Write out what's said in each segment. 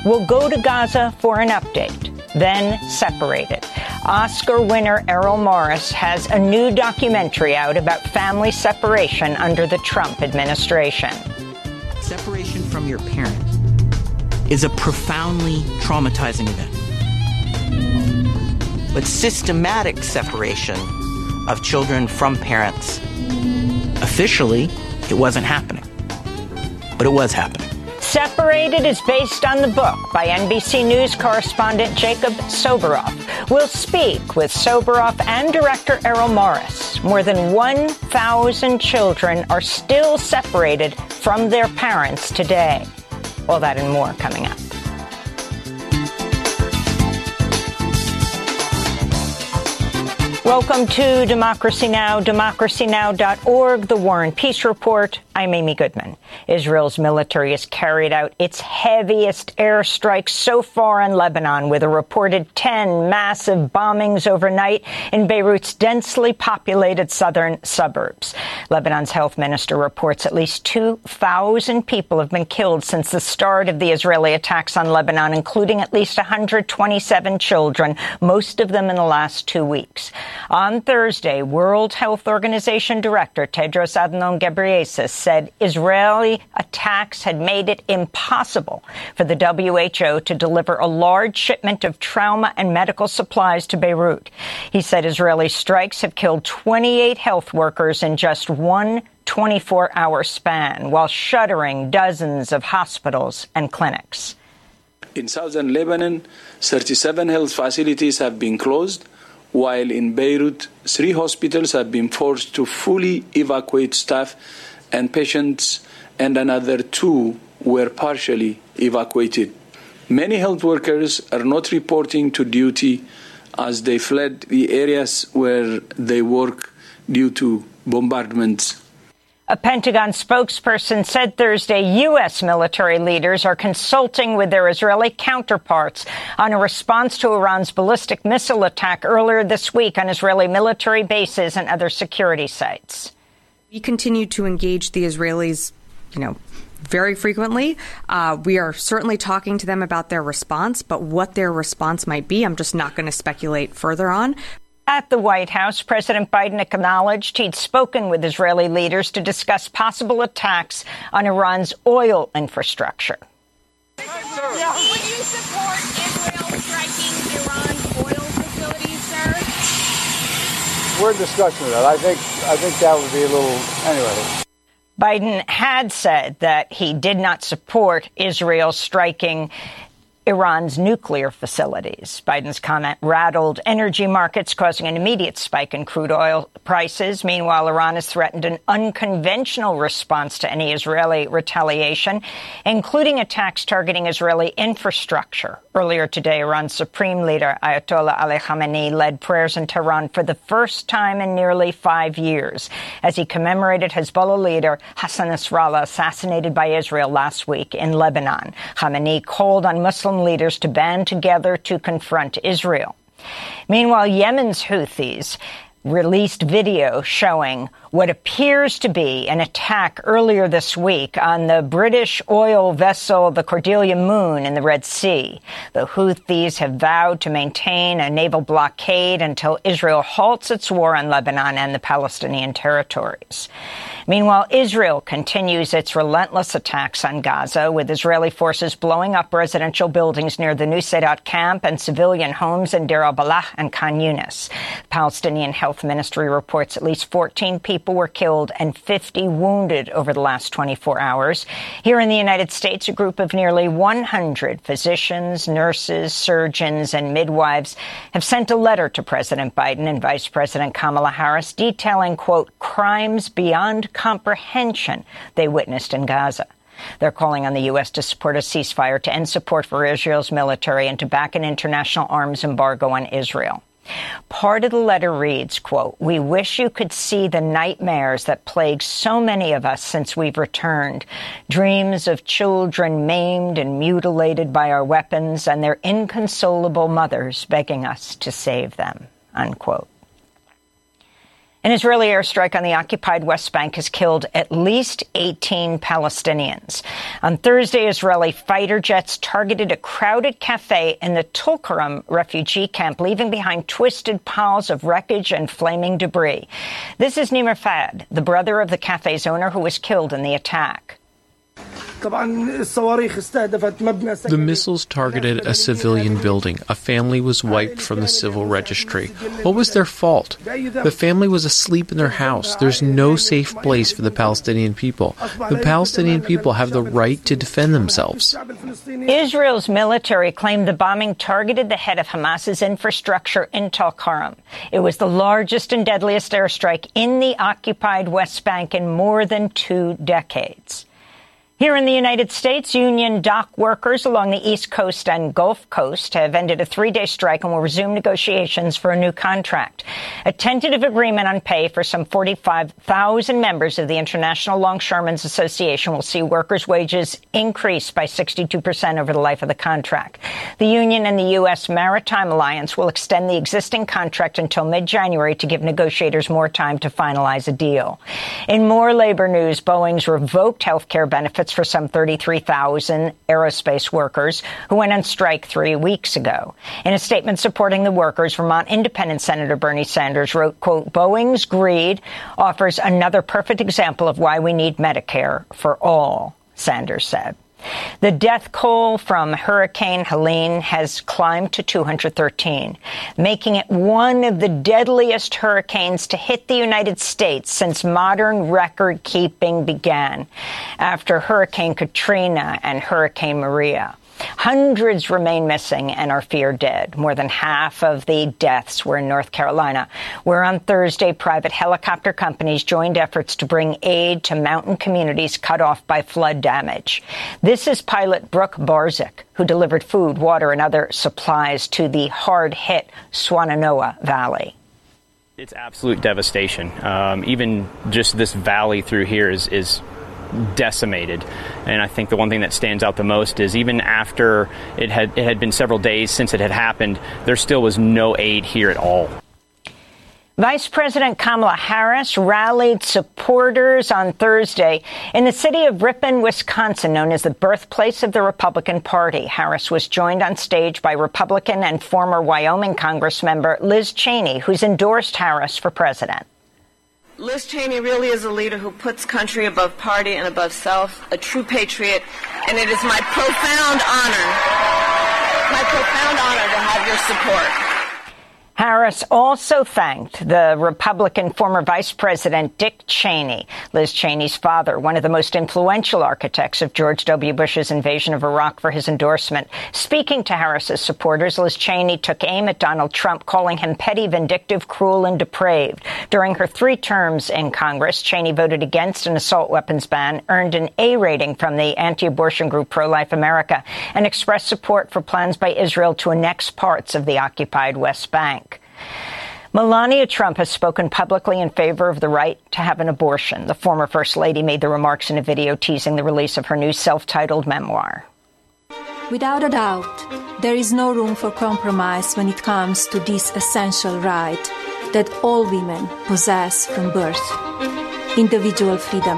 will go to Gaza for an update, then separated. Oscar winner Errol Morris has a new documentary out about family separation under the Trump administration. Separation from your parent is a profoundly traumatizing event. But systematic separation of children from parents, officially, it wasn't happening. But it was happening. Separated is based on the book by NBC News correspondent Jacob Soboroff. We'll speak with Soboroff and director Errol Morris. More than 1,000 children are still separated from their parents today. All that and more coming up. Welcome to Democracy Now!, democracynow.org, The War and Peace Report. I'm Amy Goodman. Israel's military has carried out its heaviest airstrikes so far in Lebanon, with a reported 10 massive bombings overnight in Beirut's densely populated southern suburbs. Lebanon's health minister reports at least 2,000 people have been killed since the start of the Israeli attacks on Lebanon, including at least 127 children, most of them in the last 2 weeks. On Thursday, World Health Organization Director Tedros Adhanom Ghebreyesus said Israeli attacks had made it impossible for the WHO to deliver a large shipment of trauma and medical supplies to Beirut. He said Israeli strikes have killed 28 health workers in just one 24-hour span, while shuttering dozens of hospitals and clinics. In southern Lebanon, 37 health facilities have been closed, while in Beirut, 3 hospitals have been forced to fully evacuate staff and patients, and another 2 were partially evacuated. Many health workers are not reporting to duty as they fled the areas where they work due to bombardments. A Pentagon spokesperson said Thursday U.S. military leaders are consulting with their Israeli counterparts on a response to Iran's ballistic missile attack earlier this week on Israeli military bases and other security sites. We continue to engage the Israelis, very frequently. We are certainly talking to them about their response, but what their response might be, I'm just not going to speculate further on. At the White House, President Biden acknowledged he'd spoken with Israeli leaders to discuss possible attacks on Iran's oil infrastructure. Would you support Israel striking Iran's oil facilities, sir? We're in discussion with that. I think that would be a little... Anyway. Biden had said that he did not support Israel striking Iran's nuclear facilities. Biden's comment rattled energy markets, causing an immediate spike in crude oil prices. Meanwhile, Iran has threatened an unconventional response to any Israeli retaliation, including attacks targeting Israeli infrastructure. Earlier today, Iran's supreme leader, Ayatollah Ali Khamenei, led prayers in Tehran for the first time in nearly 5 years as he commemorated Hezbollah leader Hassan Nasrallah, assassinated by Israel last week in Lebanon. Khamenei called on Muslim leaders to band together to confront Israel. Meanwhile, Yemen's Houthis released video showing what appears to be an attack earlier this week on the British oil vessel, the Cordelia Moon, in the Red Sea. The Houthis have vowed to maintain a naval blockade until Israel halts its war on Lebanon and the Palestinian territories. Meanwhile, Israel continues its relentless attacks on Gaza, with Israeli forces blowing up residential buildings near the Nuseirat camp and civilian homes in Deir al-Balah and Khan Yunis. The Palestinian Health Ministry reports at least 14 people were killed and 50 wounded over the last 24 hours. Here in the United States, a group of nearly 100 physicians, nurses, surgeons, and midwives have sent a letter to President Biden and Vice President Kamala Harris detailing, quote, crimes beyond comprehension they witnessed in Gaza. They're calling on the U.S. to support a ceasefire, to end support for Israel's military, and to back an international arms embargo on Israel. Part of the letter reads, quote, we wish you could see the nightmares that plague so many of us since we've returned. Dreams of children maimed and mutilated by our weapons and their inconsolable mothers begging us to save them, unquote. An Israeli airstrike on the occupied West Bank has killed at least 18 Palestinians. On Thursday, Israeli fighter jets targeted a crowded cafe in the Tulkarem refugee camp, leaving behind twisted piles of wreckage and flaming debris. This is Nimr Fad, the brother of the cafe's owner who was killed in the attack. The missiles targeted a civilian building. A family was wiped from the civil registry. What was their fault? The family was asleep in their house. There's no safe place for the Palestinian people. The Palestinian people have the right to defend themselves. Israel's military claimed the bombing targeted the head of Hamas's infrastructure in Tulkarem. It was the largest and deadliest airstrike in the occupied West Bank in more than 2 decades. Here in the United States, union dock workers along the East Coast and Gulf Coast have ended a 3-day strike and will resume negotiations for a new contract. A tentative agreement on pay for some 45,000 members of the International Longshoremen's Association will see workers' wages increase by 62% over the life of the contract. The union and the U.S. Maritime Alliance will extend the existing contract until mid-January to give negotiators more time to finalize a deal. In more labor news, Boeing's revoked health care benefits for some 33,000 aerospace workers who went on strike 3 weeks ago. In a statement supporting the workers, Vermont Independent Senator Bernie Sanders wrote, quote, "Boeing's greed offers another perfect example of why we need Medicare for all," Sanders said. The death toll from Hurricane Helene has climbed to 213, making it one of the deadliest hurricanes to hit the United States since modern record-keeping began, after Hurricane Katrina and Hurricane Maria. Hundreds remain missing and are feared dead. More than half of the deaths were in North Carolina, where on Thursday private helicopter companies joined efforts to bring aid to mountain communities cut off by flood damage. This is pilot Brooke Barzik, who delivered food, water, and other supplies to the hard-hit Swannanoa Valley. It's absolute devastation. Even just this valley through here is decimated. And I think the one thing that stands out the most is even after it had been several days since it had happened, there still was no aid here at all. Vice President Kamala Harris rallied supporters on Thursday in the city of Ripon, Wisconsin, known as the birthplace of the Republican Party. Harris was joined on stage by Republican and former Wyoming Congressmember Liz Cheney, who's endorsed Harris for president. Liz Cheney really is a leader who puts country above party and above self, a true patriot, and it is my profound honor to have your support. Harris also thanked the Republican former Vice President Dick Cheney, Liz Cheney's father, one of the most influential architects of George W. Bush's invasion of Iraq, for his endorsement. Speaking to Harris's supporters, Liz Cheney took aim at Donald Trump, calling him petty, vindictive, cruel, and depraved. During her 3 terms in Congress, Cheney voted against an assault weapons ban, earned an A rating from the anti-abortion group Pro-Life America, and expressed support for plans by Israel to annex parts of the occupied West Bank. Melania Trump has spoken publicly in favor of the right to have an abortion. The former First Lady made the remarks in a video teasing the release of her new self-titled memoir. Without a doubt, there is no room for compromise when it comes to this essential right that all women possess from birth: individual freedom.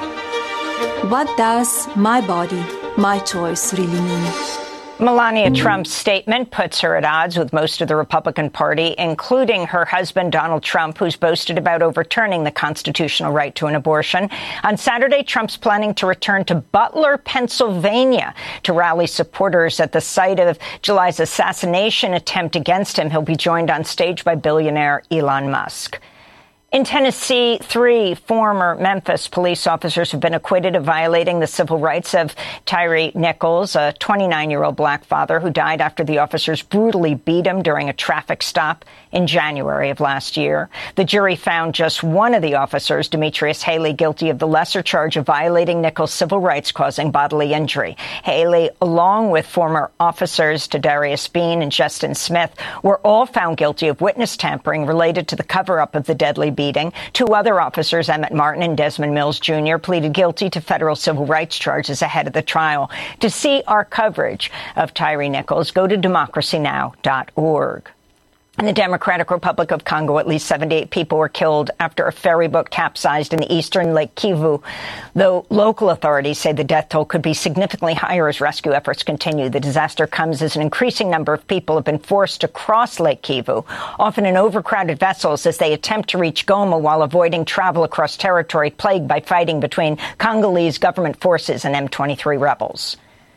What does my body, my choice really mean? Melania Trump's statement puts her at odds with most of the Republican Party, including her husband, Donald Trump, who's boasted about overturning the constitutional right to an abortion. On Saturday, Trump's planning to return to Butler, Pennsylvania, to rally supporters at the site of July's assassination attempt against him. He'll be joined on stage by billionaire Elon Musk. In Tennessee, 3 former Memphis police officers have been acquitted of violating the civil rights of Tyree Nichols, a 29-year-old black father who died after the officers brutally beat him during a traffic stop in January of last year. The jury found just one of the officers, Demetrius Haley, guilty of the lesser charge of violating Nichols' civil rights, causing bodily injury. Haley, along with former officers Tadarius Bean and Justin Smith, were all found guilty of witness tampering related to the cover-up of the deadly beating. 2 other officers, Emmett Martin and Desmond Mills Jr., pleaded guilty to federal civil rights charges ahead of the trial. To see our coverage of Tyree Nichols, go to democracynow.org. In the Democratic Republic of Congo, at least 78 people were killed after a ferry boat capsized in the eastern Lake Kivu, though local authorities say the death toll could be significantly higher as rescue efforts continue. The disaster comes as an increasing number of people have been forced to cross Lake Kivu, often in overcrowded vessels, as they attempt to reach Goma while avoiding travel across territory plagued by fighting between Congolese government forces and M23 rebels.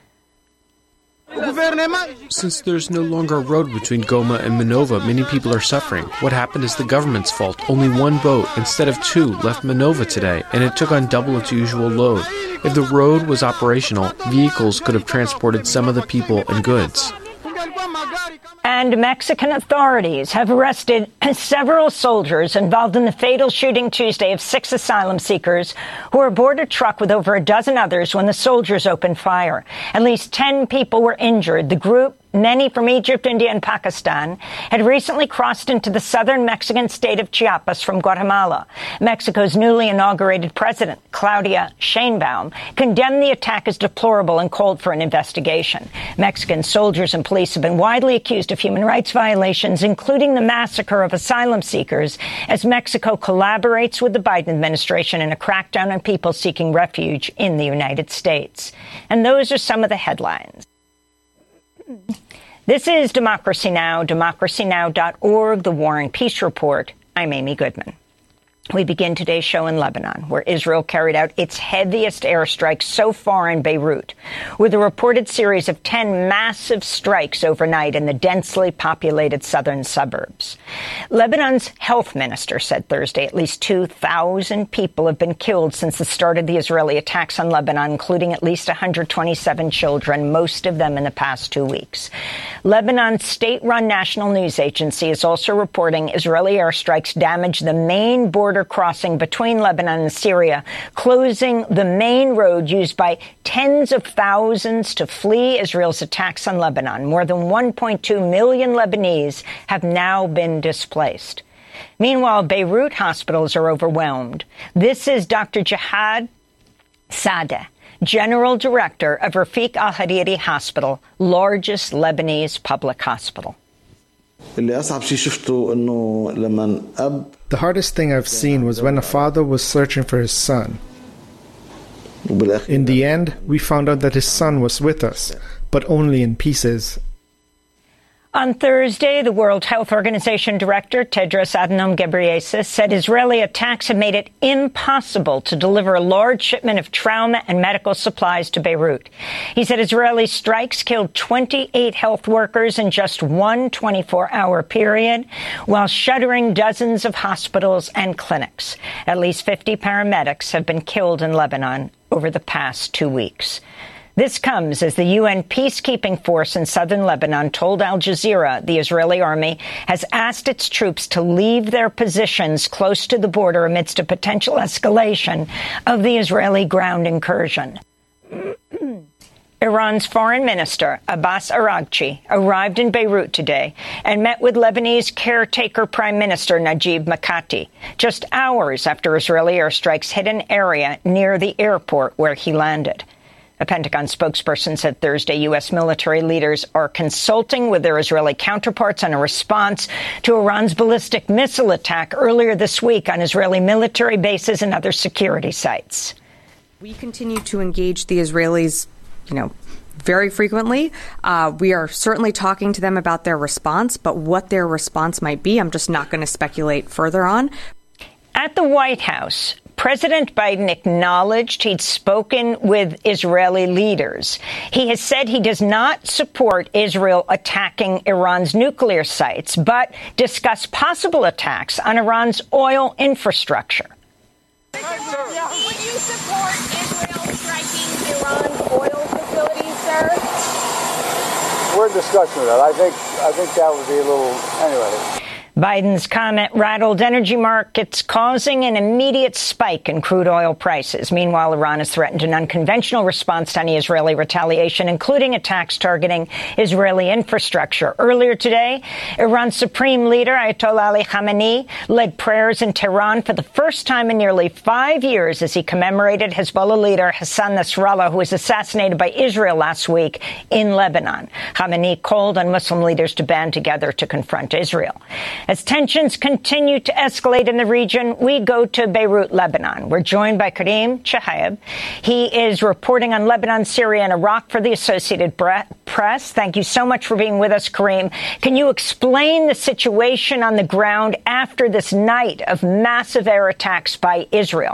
Since there's no longer a road between Goma and Minova, many people are suffering. What happened is the government's fault. Only one boat, instead of two, left Minova today, and it took on double its usual load. If the road was operational, vehicles could have transported some of the people and goods. And Mexican authorities have arrested several soldiers involved in the fatal shooting Tuesday of 6 asylum seekers who were aboard a truck with over a dozen others when the soldiers opened fire. At least 10 people were injured. The group, many from Egypt, India, and Pakistan, had recently crossed into the southern Mexican state of Chiapas from Guatemala. Mexico's newly inaugurated president, Claudia Sheinbaum, condemned the attack as deplorable and called for an investigation. Mexican soldiers and police have been widely accused of human rights violations, including the massacre of asylum seekers, as Mexico collaborates with the Biden administration in a crackdown on people seeking refuge in the United States. And those are some of the headlines. This is Democracy Now!, democracynow.org, The War and Peace Report. I'm Amy Goodman. We begin today's show in Lebanon, where Israel carried out its heaviest airstrikes so far in Beirut, with a reported series of 10 massive strikes overnight in the densely populated southern suburbs. Lebanon's health minister said Thursday at least 2,000 people have been killed since the start of the Israeli attacks on Lebanon, including at least 127 children, most of them in the past 2 weeks. Lebanon's state-run national news agency is also reporting Israeli airstrikes damaged the main border crossing between Lebanon and Syria, closing the main road used by tens of thousands to flee Israel's attacks on Lebanon. More than 1.2 million Lebanese have now been displaced. Meanwhile, Beirut hospitals are overwhelmed. This is Dr. Jihad Sadeh, General Director of Rafiq Al-Hariri Hospital, largest Lebanese public hospital. The hardest thing I've seen was when a father was searching for his son. In the end, we found out that his son was with us, but only in pieces. On Thursday, the World Health Organization Director, Tedros Adhanom Ghebreyesus, said Israeli attacks have made it impossible to deliver a large shipment of trauma and medical supplies to Beirut. He said Israeli strikes killed 28 health workers in just one 24-hour period, while shuttering dozens of hospitals and clinics. At least 50 paramedics have been killed in Lebanon over the past 2 weeks. This comes as the UN peacekeeping force in southern Lebanon told Al Jazeera the Israeli army has asked its troops to leave their positions close to the border amidst a potential escalation of the Israeli ground incursion. Iran's foreign minister, Abbas Araghchi, arrived in Beirut today and met with Lebanese caretaker Prime Minister Najib Mikati, just hours after Israeli airstrikes hit an area near the airport where he landed. A Pentagon spokesperson said Thursday U.S. military leaders are consulting with their Israeli counterparts on a response to Iran's ballistic missile attack earlier this week on Israeli military bases and other security sites. We continue to engage the Israelis, very frequently. We are certainly talking to them about their response, but what their response might be, I'm just not going to speculate further on. At the White House, President Biden acknowledged he'd spoken with Israeli leaders. He has said he does not support Israel attacking Iran's nuclear sites, but discussed possible attacks on Iran's oil infrastructure. Would you support Israel striking Iran's oil facilities, sir? We're in discussion with that. I think that would be a little, anyway. Biden's comment rattled energy markets, causing an immediate spike in crude oil prices. Meanwhile, Iran has threatened an unconventional response to any Israeli retaliation, including attacks targeting Israeli infrastructure. Earlier today, Iran's supreme leader, Ayatollah Ali Khamenei, led prayers in Tehran for the first time in nearly 5 years as he commemorated Hezbollah leader Hassan Nasrallah, who was assassinated by Israel last week in Lebanon. Khamenei called on Muslim leaders to band together to confront Israel. As tensions continue to escalate in the region, we go to Beirut, Lebanon. We're joined by Karim Chahayeb. He is reporting on Lebanon, Syria, and Iraq for the Associated Press. Thank you so much for being with us, Karim. Can you explain the situation on the ground after this night of massive air attacks by Israel?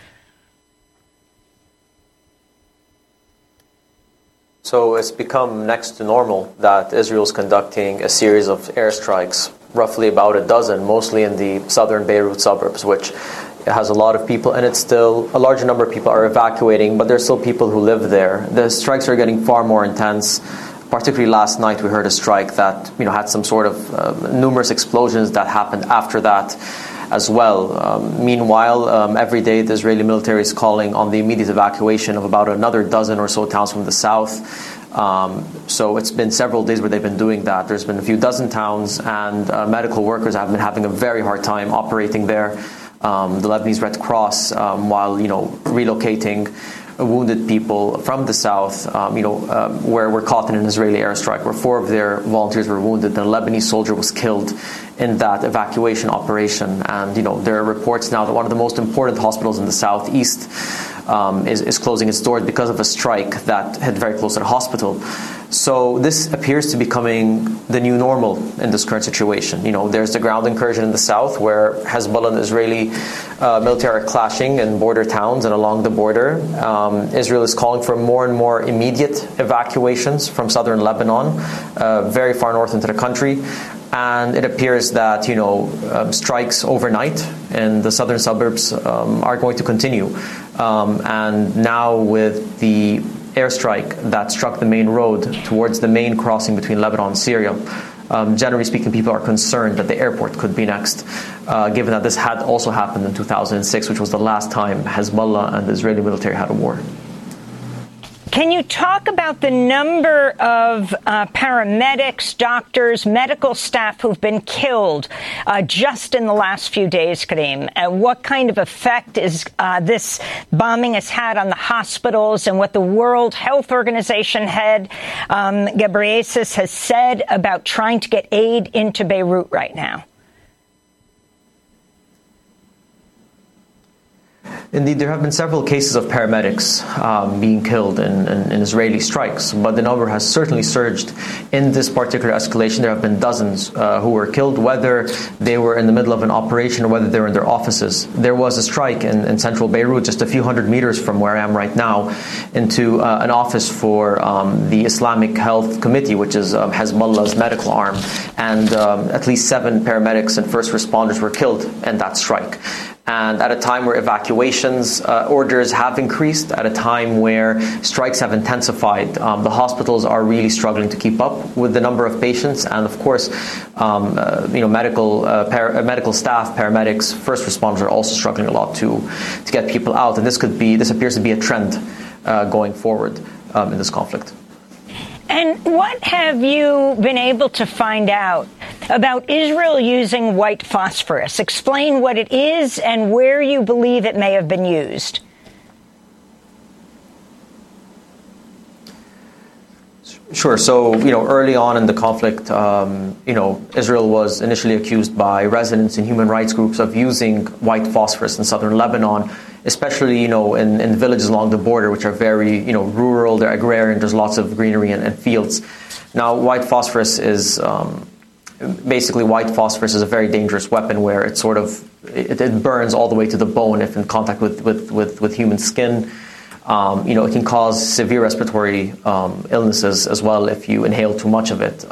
So it's become next to normal that Israel's conducting a series of airstrikes, roughly about a dozen, mostly in the southern Beirut suburbs, which has a lot of people, and it's still a larger number of people are evacuating, but there's still people who live there. The strikes are getting far more intense. Particularly last night, we heard a strike that had some sort of numerous explosions that happened after that as well. Meanwhile, every day the Israeli military is calling on the immediate evacuation of about another dozen or so towns from the south. So it's been several days where they've been doing that. There's been a few dozen towns, and medical workers have been having a very hard time operating there. The Lebanese Red Cross, while relocating wounded people from the south, where were caught in an Israeli airstrike, where 4 of their volunteers were wounded. The Lebanese soldier was killed in that evacuation operation. And, there are reports now that one of the most important hospitals in the southeast is closing its doors because of a strike that hit very close to the hospital. So this appears to be becoming the new normal in this current situation. There's the ground incursion in the south where Hezbollah and Israeli military are clashing in border towns and along the border. Israel is calling for more and more immediate evacuations from southern Lebanon, very far north into the country. And it appears that, strikes overnight in the southern suburbs are going to continue. And now with the airstrike that struck the main road towards the main crossing between Lebanon and Syria, generally speaking, people are concerned that the airport could be next, given that this had also happened in 2006, which was the last time Hezbollah and the Israeli military had a war. Can you talk about the number of paramedics, doctors, medical staff who've been killed just in the last few days, Karim? What kind of effect is this bombing has had on the hospitals, and what the World Health Organization head, Ghebreyesus, has said about trying to get aid into Beirut right now? Indeed, there have been several cases of paramedics being killed in Israeli strikes, but the number has certainly surged in this particular escalation. There have been dozens who were killed, whether they were in the middle of an operation or whether they were in their offices. There was a strike in central Beirut, just a few hundred meters from where I am right now, into an office for the Islamic Health Committee, which is Hezbollah's medical arm, and at least 7 paramedics and first responders were killed in that strike. And at a time where evacuations orders have increased, at a time where strikes have intensified, the hospitals are really struggling to keep up with the number of patients. And of course, medical staff, paramedics, first responders are also struggling a lot to get people out. And this appears to be a trend going forward in this conflict. And what have you been able to find out about Israel using white phosphorus? Explain what it is and where you believe it may have been used. Sure. So, early on in the conflict, Israel was initially accused by residents and human rights groups of using white phosphorus in southern Lebanon, especially, in villages along the border, which are very, rural, they're agrarian, there's lots of greenery and fields. Now, white phosphorus is a very dangerous weapon where it burns all the way to the bone if in contact with human skin. It can cause severe respiratory illnesses as well if you inhale too much of it.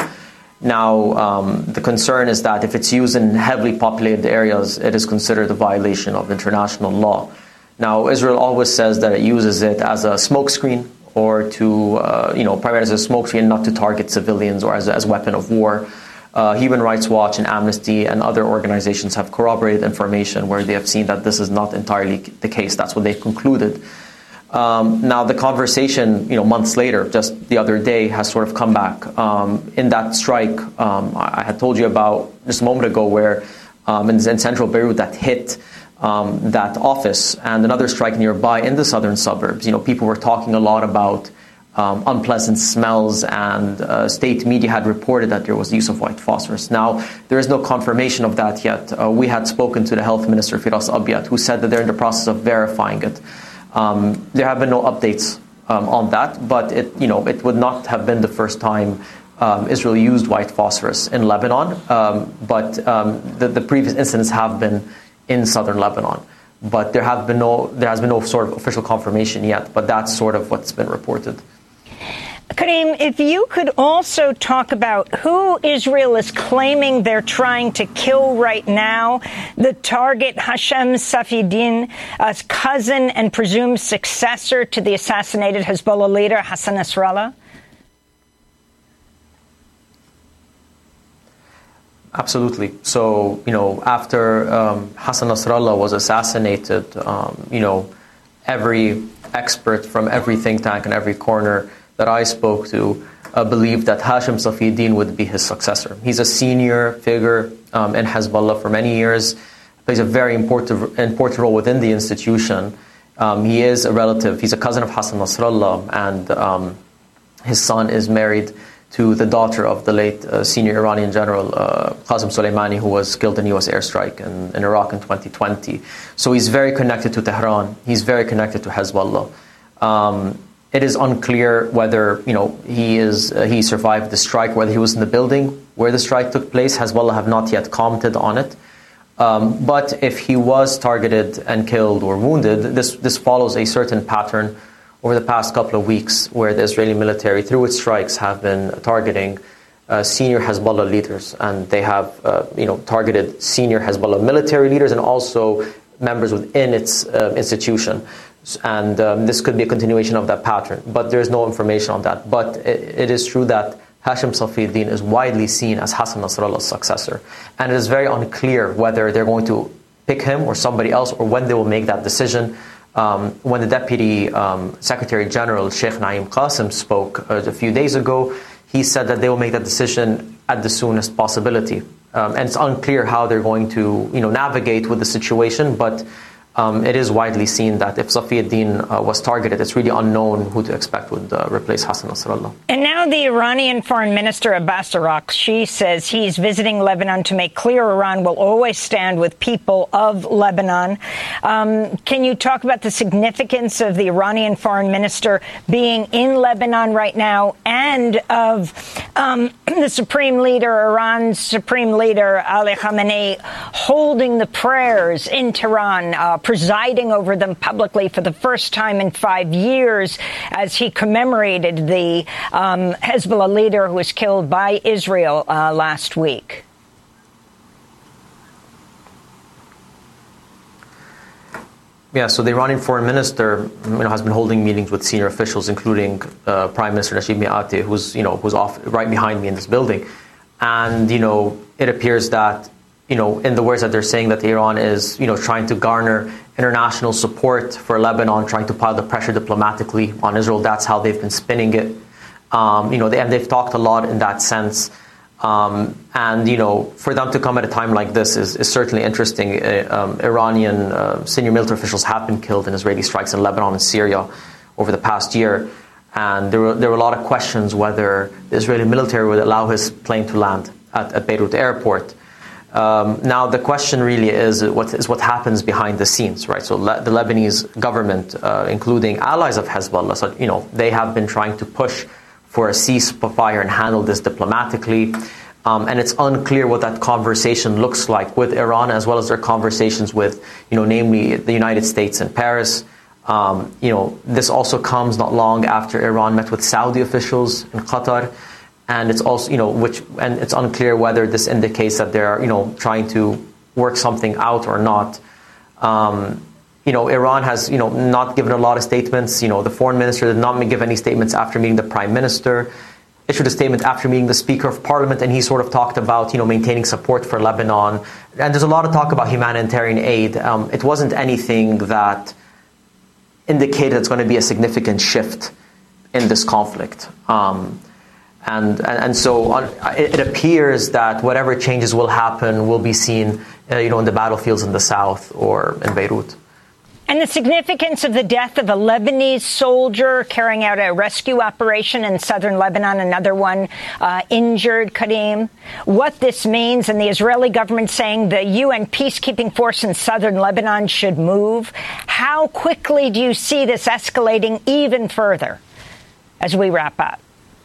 The concern is that if it's used in heavily populated areas, it is considered a violation of international law. Now, Israel always says that it uses it as a smokescreen or to, primarily as a smokescreen, not to target civilians or as a weapon of war. Human Rights Watch and Amnesty and other organizations have corroborated information where they have seen that this is not entirely the case. That's what they've concluded. Now, the conversation, months later, just the other day, has sort of come back. In that strike, I had told you about just a moment ago where in central Beirut that hit that office, and another strike nearby in the southern suburbs. People were talking a lot about unpleasant smells, and state media had reported that there was use of white phosphorus. Now, there is no confirmation of that yet. We had spoken to the health minister, Firas Abiad, who said that they're in the process of verifying it. There have been no updates on that, but it would not have been the first time Israel used white phosphorus in Lebanon. But the previous incidents have been in southern Lebanon. But there has been no sort of official confirmation yet. But that's sort of what's been reported. Karim, if you could also talk about who Israel is claiming they're trying to kill right now, the target Hashem Safieddine, a cousin and presumed successor to the assassinated Hezbollah leader Hassan Nasrallah? Absolutely. So, after Hassan Nasrallah was assassinated, every expert from every think tank and every corner that I spoke to believed that Hashem Safieddine would be his successor. He's a senior figure in Hezbollah for many years, plays a very important role within the institution. He is a relative. He's a cousin of Hassan Nasrallah, and his son is married to the daughter of the late senior Iranian general Qasem Soleimani, who was killed in a U.S. airstrike in Iraq in 2020. So he's very connected to Tehran. He's very connected to Hezbollah. It is unclear whether he survived the strike, whether he was in the building where the strike took place. Hezbollah have not yet commented on it. But if he was targeted and killed or wounded, this follows a certain pattern over the past couple of weeks, where the Israeli military, through its strikes, have been targeting senior Hezbollah leaders, and they have targeted senior Hezbollah military leaders and also members within its institution. And this could be a continuation of that pattern, but there is no information on that. But it is true that Hashem Safieddine is widely seen as Hassan Nasrallah's successor, and it is very unclear whether they're going to pick him or somebody else, or when they will make that decision. When the Deputy Secretary General, Sheikh Naim Qasim, spoke a few days ago, he said that they will make that decision at the soonest possibility. And it's unclear how they're going to navigate with the situation, but it is widely seen that if Safieddine was targeted, it's really unknown who to expect would replace Hassan Nasrallah. And now the Iranian Foreign Minister Abbas Araghchi says he's visiting Lebanon to make clear Iran will always stand with people of Lebanon. Can you talk about the significance of the Iranian Foreign Minister being in Lebanon right now, and of the Supreme Leader, Iran's Supreme Leader, Ali Khamenei, holding the prayers in Tehran, presiding over them publicly for the first time in 5 years as he commemorated the Hezbollah leader who was killed by Israel last week? Yeah, so the Iranian foreign minister has been holding meetings with senior officials, including Prime Minister Najib Mikati, who's off right behind me in this building. And, it appears that in the words that they're saying, that Iran is, trying to garner international support for Lebanon, trying to pile the pressure diplomatically on Israel. That's how they've been spinning it. And they've talked a lot in that sense. And for them to come at a time like this is certainly interesting. Iranian senior military officials have been killed in Israeli strikes in Lebanon and Syria over the past year. And there were a lot of questions whether the Israeli military would allow his plane to land at Beirut airport. Now, the question really is what happens behind the scenes, right? So the Lebanese government, including allies of Hezbollah, so, they have been trying to push for a ceasefire and handle this diplomatically. And it's unclear what that conversation looks like with Iran, as well as their conversations with, namely the United States and Paris. This also comes not long after Iran met with Saudi officials in Qatar. And it's also, and it's unclear whether this indicates that they're, trying to work something out or not. Iran has, not given a lot of statements. The foreign minister did not give any statements after meeting the prime minister. issued a statement after meeting the Speaker of Parliament, and he sort of talked about, maintaining support for Lebanon. And there's a lot of talk about humanitarian aid. It wasn't anything that indicated it's going to be a significant shift in this conflict. And so it appears that whatever changes will happen will be seen, in the battlefields in the south or in Beirut. And the significance of the death of a Lebanese soldier carrying out a rescue operation in southern Lebanon, another one injured, Karim. What this means, and the Israeli government saying the UN peacekeeping force in southern Lebanon should move. How quickly do you see this escalating even further as we wrap up?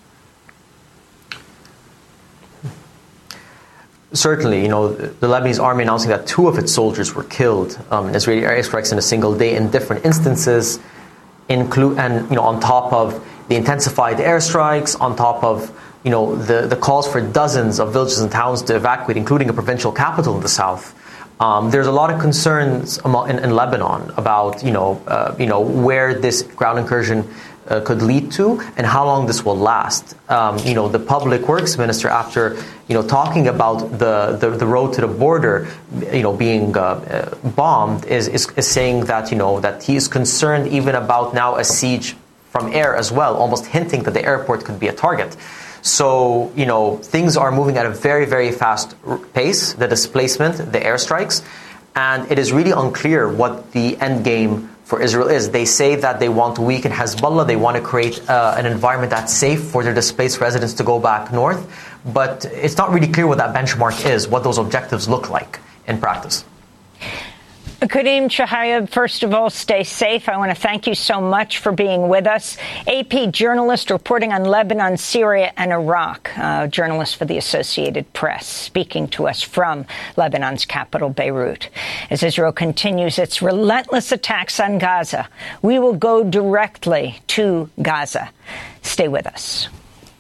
Certainly, the Lebanese army announcing that 2 of its soldiers were killed in Israeli airstrikes in a single day in different instances, on top of the intensified airstrikes, on top of the calls for dozens of villages and towns to evacuate, including a provincial capital in the south. There's a lot of concerns in Lebanon about where this ground incursion could lead to and how long this will last. The public works minister, after talking about the road to the border being bombed, is saying that that he is concerned even about now a siege from air as well, almost hinting that the airport could be a target. So things are moving at a very, very fast pace, the displacement, the airstrikes, and it is really unclear what the end game for Israel is. They say that they want to weaken Hezbollah. They want to create an environment that's safe for their displaced residents to go back north. But it's not really clear what that benchmark is, what those objectives look like in practice. Karim Chahayeb, first of all, stay safe. I want to thank you so much for being with us. AP journalist reporting on Lebanon, Syria, and Iraq. Journalist for the Associated Press, speaking to us from Lebanon's capital, Beirut. As Israel continues its relentless attacks on Gaza, we will go directly to Gaza. Stay with us.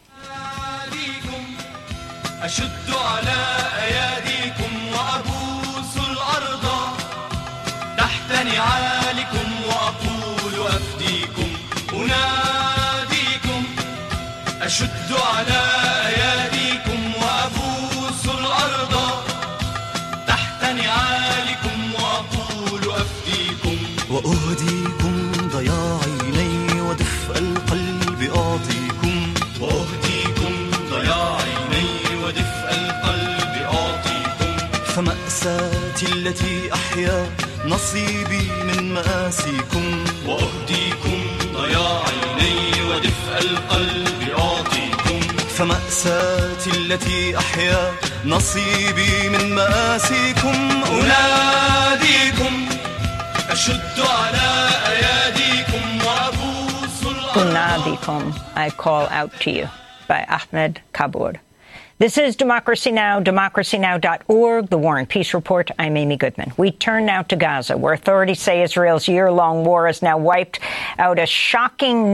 نعالكم وأقول أفديكم أناديكم أشد على أياديكم وأبوس الأرض تحت نعالكم وأقول أفديكم وأهديكم ضياع عيني ودفء القلب أعطيكم وأهديكم ضياع عيني ودفء القلب أعطيكم فمأساتي التي أحيا نصيبي من مآسيكم وأهديكم ضياع عيني ودفء القلب أعطيكم فمأساتي التي أحيا نصيبي من مآسيكم أناديكم أشد على أياديكم وأبوس الأرض. Unadikum, I call out to you, by Ahmed Kabur. This is Democracy Now!, democracynow.org, The War and Peace Report. I'm Amy Goodman. We turn now to Gaza, where authorities say Israel's year-long war has now wiped out a shocking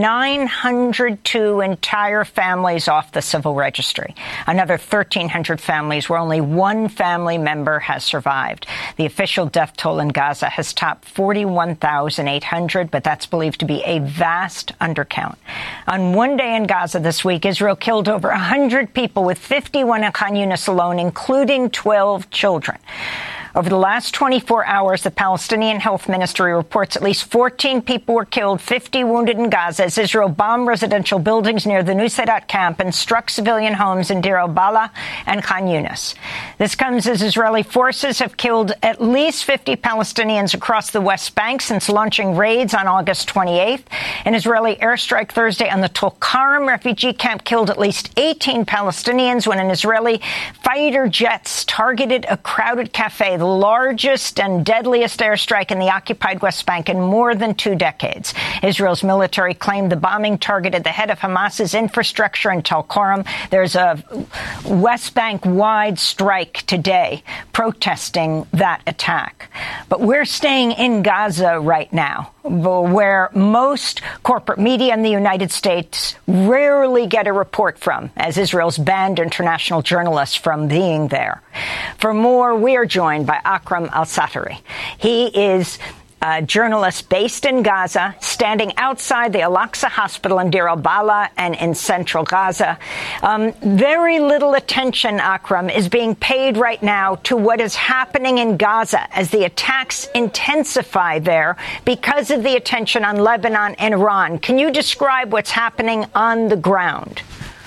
902 entire families off the civil registry. Another 1,300 families where only one family member has survived. The official death toll in Gaza has topped 41,800, but that's believed to be a vast undercount. On one day in Gaza this week, Israel killed over 100 people, with 51 in Khan Yunis alone, including 12 children. Over the last 24 hours, the Palestinian Health Ministry reports at least 14 people were killed, 50 wounded in Gaza as Israel bombed residential buildings near the Nusayrat camp and struck civilian homes in Deir al-Balah and Khan Yunis. This comes as Israeli forces have killed at least 50 Palestinians across the West Bank since launching raids on August 28th. An Israeli airstrike Thursday on the Tulkarm refugee camp killed at least 18 Palestinians when an Israeli fighter jets targeted a crowded cafe, the largest and deadliest airstrike in the occupied West Bank in more than 2 decades. Israel's military claimed the bombing targeted the head of Hamas's infrastructure in Tulkarm. There's a West Bank-wide strike today protesting that attack. But we're staying in Gaza right now, where most corporate media in the United States rarely get a report from, as Israel's banned international journalists from being there. For more, we are joined by Akram Al-Satari. He is a journalist based in Gaza, standing outside the Al-Aqsa Hospital in Deir al-Balah and in central Gaza. Very little attention, Akram, is being paid right now to what is happening in Gaza as the attacks intensify there because of the attention on Lebanon and Iran. Can you describe what's happening on the ground?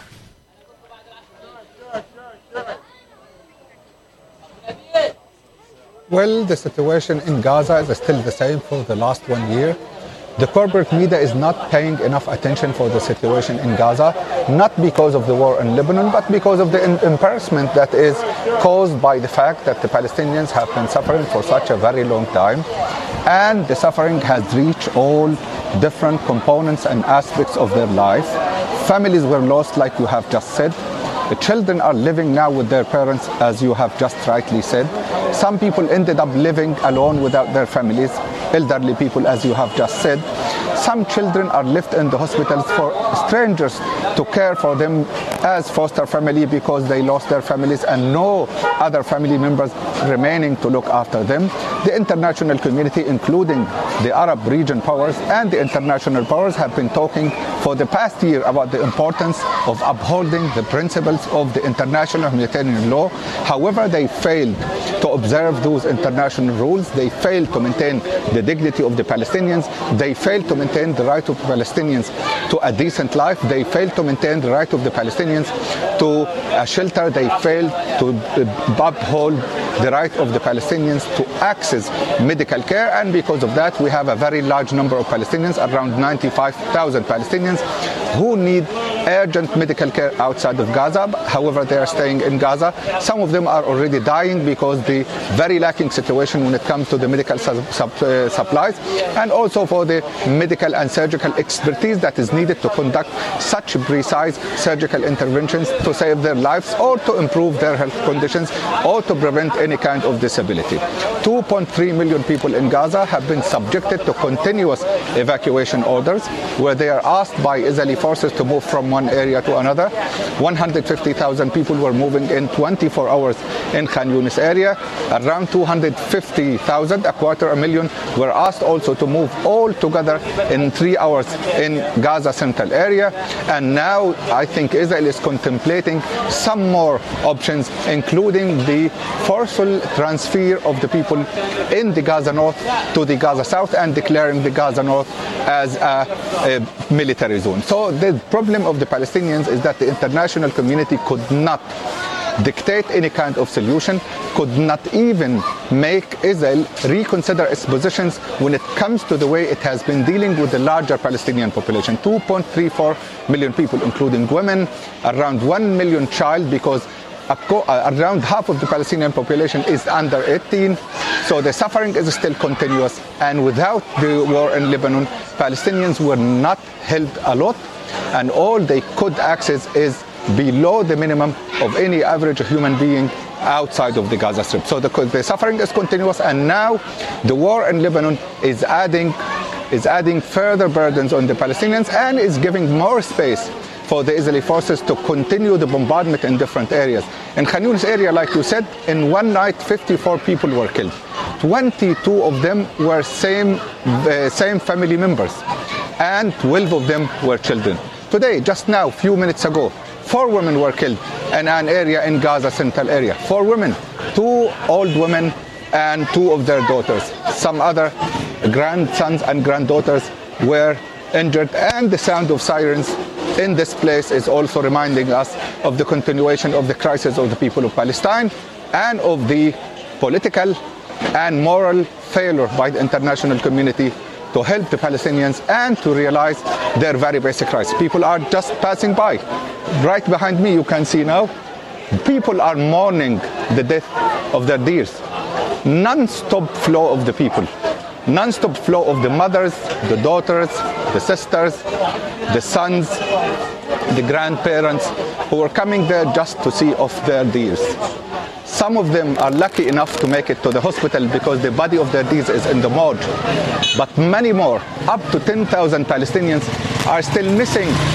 Well, the situation in Gaza is still the same for the last 1 year. The corporate media is not paying enough attention for the situation in Gaza, not because of the war in Lebanon, but because of the embarrassment that is caused by the fact that the Palestinians have been suffering for such a very long time. And the suffering has reached all different components and aspects of their life. Families were lost, like you have just said. The children are living now with their parents, as you have just rightly said. Some people ended up living alone without their families, elderly people, as you have just said. Some children are left in the hospitals for strangers to care for them as foster family because they lost their families and no other family members remaining to look after them. The international community, including the Arab region powers and the international powers, have been talking for the past year about the importance of upholding the principles of the international humanitarian law. However, they failed to observe those international rules. They failed to maintain the dignity of the Palestinians. They failed to maintain the right of Palestinians to a decent life. They failed to maintain the right of the Palestinians to a shelter. They failed to uphold the right of the Palestinians to access medical care. And because of that, we have a very large number of Palestinians, around 95,000 Palestinians, who need urgent medical care outside of Gaza. However, they are staying in Gaza. Some of them are already dying because the very lacking situation when it comes to the medical supplies, and also for the medical and surgical expertise that is needed to conduct such precise surgical interventions to save their lives or to improve their health conditions or to prevent any kind of disability. 2.3 million people in Gaza have been subjected to continuous evacuation orders where they are asked by Israeli forces to move from one area to another. 150,000 people were moving in 24 hours in Khan Yunis area. Around 250,000, a quarter a million, were asked also to move all together in 3 hours in Gaza central area. And now I think Israel is contemplating some more options, including the forceful transfer of the people in the Gaza North to the Gaza South and declaring the Gaza North as a military zone. So the problem of the Palestinians is that the international community could not dictate any kind of solution, could not even make Israel reconsider its positions when it comes to the way it has been dealing with the larger Palestinian population. 2.34 million people, including women, around 1 million child, because around half of the Palestinian population is under 18. So the suffering is still continuous. And without the war in Lebanon, Palestinians were not helped a lot. And all they could access is below the minimum of any average human being outside of the Gaza Strip. So the suffering is continuous, and now the war in Lebanon is adding further burdens on the Palestinians and is giving more space for the Israeli forces to continue the bombardment in different areas. In Khan Yunis area, like you said, in one night 54 people were killed. 22 of them were same family members, and 12 of them were children. Today, just now, few minutes ago, 4 women were killed in an area in Gaza central area. 4 women, 2 old women and 2 of their daughters. Some other grandsons and granddaughters were injured, and the sound of sirens in this place is also reminding us of the continuation of the crisis of the people of Palestine and of the political and moral failure by the international community to help the Palestinians and to realize their very basic rights. People are just passing by. Right behind me, you can see now, people are mourning the death of their dears. Non-stop flow of the people. Non-stop flow of the mothers, the daughters, the sisters, the sons, the grandparents who are coming there just to see off their dears. Some of them are lucky enough to make it to the hospital because the body of their dears is in the morgue. But many more, up to 10,000 Palestinians, are still missing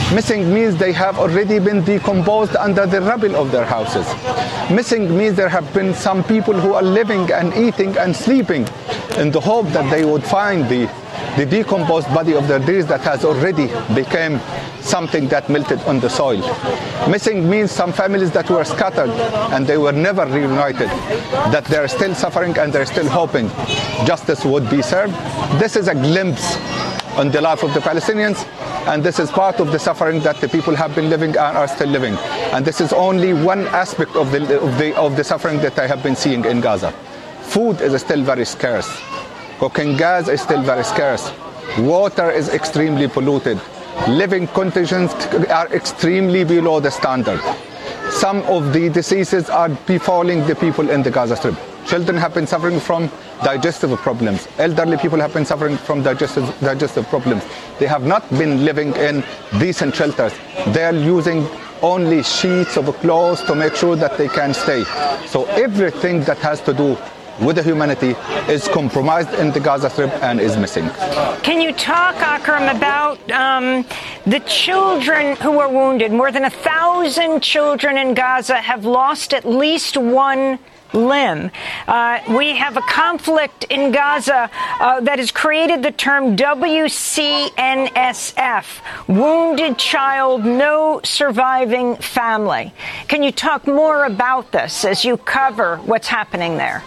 Missing means they have already been decomposed under the rubble of their houses. Missing means there have been some people who are living and eating and sleeping in the hope that they would find the decomposed body of their deeds that has already become something that melted on the soil. Missing means some families that were scattered and they were never reunited, that they're still suffering and they're still hoping justice would be served. This is a glimpse on the life of the Palestinians, and this is part of the suffering that the people have been living and are still living. And this is only one aspect of the suffering that I have been seeing in Gaza. Food is still very scarce. Cooking gas is still very scarce. Water is extremely polluted. Living conditions are extremely below the standard. Some of the diseases are befalling the people in the Gaza Strip. Children have been suffering from digestive problems. Elderly people have been suffering from digestive problems. They have not been living in decent shelters. They are using only sheets of clothes to make sure that they can stay. So everything that has to do with the humanity is compromised in the Gaza Strip and is missing. Can you talk, Akram, about the children who are wounded? More than 1,000 children in Gaza have lost at least one limb. We have a conflict in Gaza that has created the term WCNSF, Wounded Child, No Surviving Family. Can you talk more about this as you cover what's happening there?